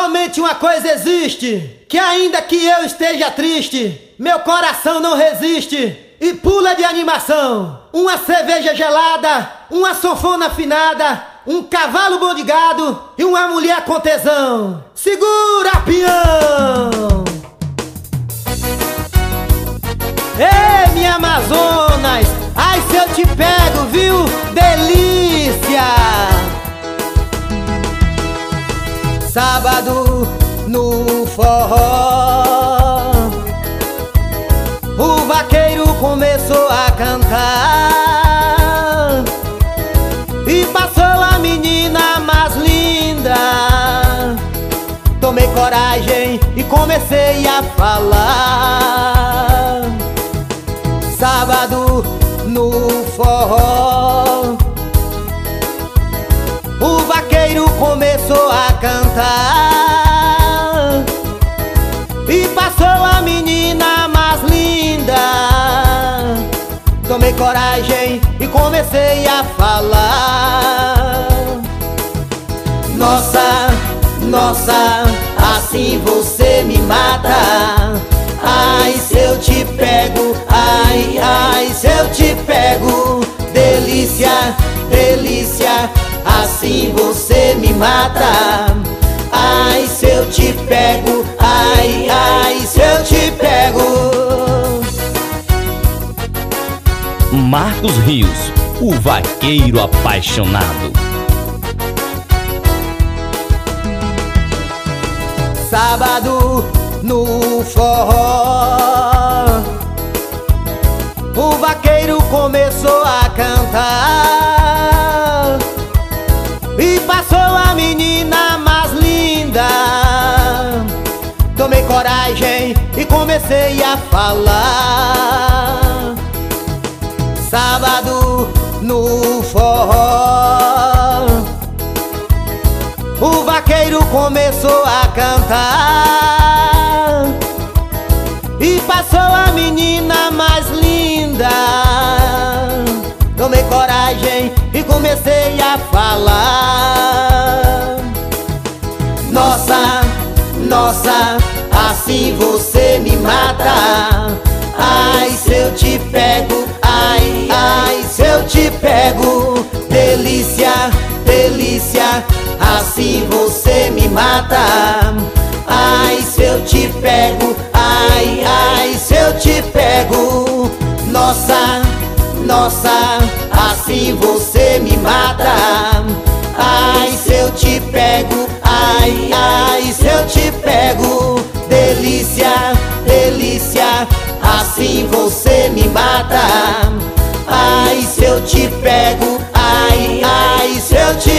somente uma coisa existe, que ainda que eu esteja triste, meu coração não resiste e pula de animação. Uma cerveja gelada, uma sanfona afinada, um cavalo bom de gado e uma mulher com tesão. Segura, peão! Ei, minha Amazonas, ai se eu te pego, viu? Delícia! Sábado no forró, o vaqueiro começou a cantar e passou a menina mais linda. Tomei coragem e comecei a falar. Sábado no forró, o vaqueiro começou a cantar e passou a menina mais linda. Tomei coragem e comecei a falar. Nossa, nossa, assim você me mata. Ai, se eu te pego, ai, ai, se eu te pego. Delícia, delícia, assim você me mata. Ai, se eu te pego, ai, ai, se eu te pego. Marcos Rios, o vaqueiro apaixonado. Sábado no forró, o vaqueiro começou a cantar e passou a menina mais linda. Tomei coragem e comecei a falar. Sábado no forró, o vaqueiro começou a cantar e passou a menina mais linda. Tomei coragem e comecei a falar. Nossa, nossa, assim você me mata. Ai, se eu te pego, ai, ai, se eu te pego. Delícia, delícia, assim você me mata. Ai, se eu te pego, ai, ai, se eu te pego. Nossa, nossa, assim você me mata. Ai, se eu te pego, ai, ai, se eu te pego. Delícia, delícia, assim você me mata. Ai, se eu te pego, ai, ai, se eu te